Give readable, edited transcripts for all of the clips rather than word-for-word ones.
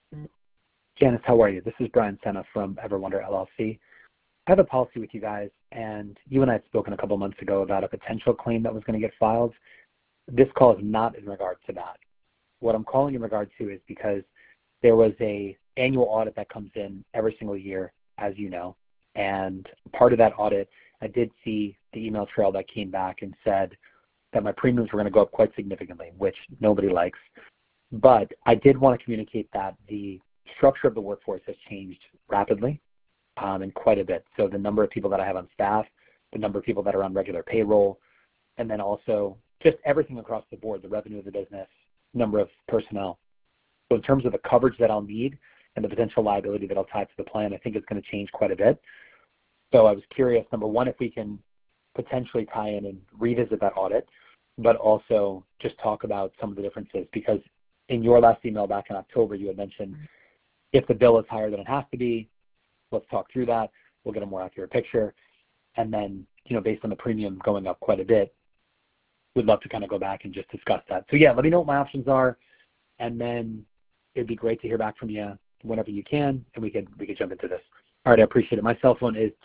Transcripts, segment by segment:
Janice, how are you? This is Brian Senna from Everwonder LLC. I have a policy with you guys, and you and I had spoken a couple months ago about a potential claim that was going to get filed. This call is not in regard to that. What I'm calling in regard to is because there was a annual audit that comes in every single year, as you know, and part of that audit, I did see the email trail that came back and said that my premiums were going to go up quite significantly, which nobody likes. But I did want to communicate that the structure of the workforce has changed rapidly and quite a bit. So the number of people that I have on staff, the number of people that are on regular payroll, and then also just everything across the board, the revenue of the business, number of personnel. So in terms of the coverage that I'll need and the potential liability that I'll tie to the plan, I think it's going to change quite a bit. So I was curious, number one, if we can potentially tie in and revisit that audit, but also just talk about some of the differences, because in your last email back in October, you had mentioned if the bill is higher than it has to be, let's talk through that. We'll get a more accurate picture. And then, based on the premium going up quite a bit, we'd love to kind of go back and just discuss that. So yeah, let me know what my options are, and then it'd be great to hear back from you whenever you can, and we could jump into this. All right, I appreciate it. My cell phone is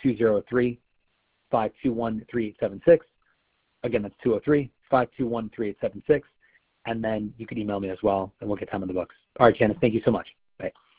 203-521-3876. Again, that's 203-521-3876. And then you can email me as well, and we'll get time in the books. All right, Janice, thank you so much. Bye.